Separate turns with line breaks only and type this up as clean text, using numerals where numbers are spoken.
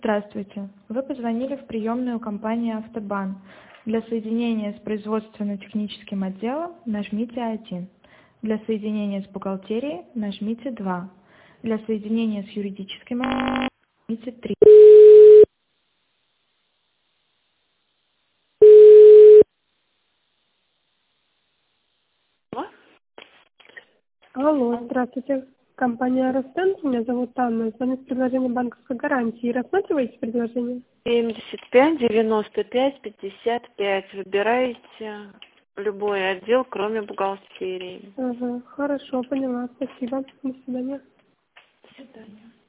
Здравствуйте. Вы позвонили в приемную компании «Автобан». Для соединения с производственно-техническим отделом нажмите 1. Для соединения с бухгалтерией нажмите 2. Для соединения с юридическим отделом нажмите 3.
Алло, здравствуйте. Компания «Ростен». Меня зовут Анна. Звоню с предложением банковской гарантии. Рассматриваете предложение?
75, 95, 55. Выбираете любой отдел, кроме бухгалтерии.
Ага, хорошо, поняла. Спасибо. До свидания.
До свидания.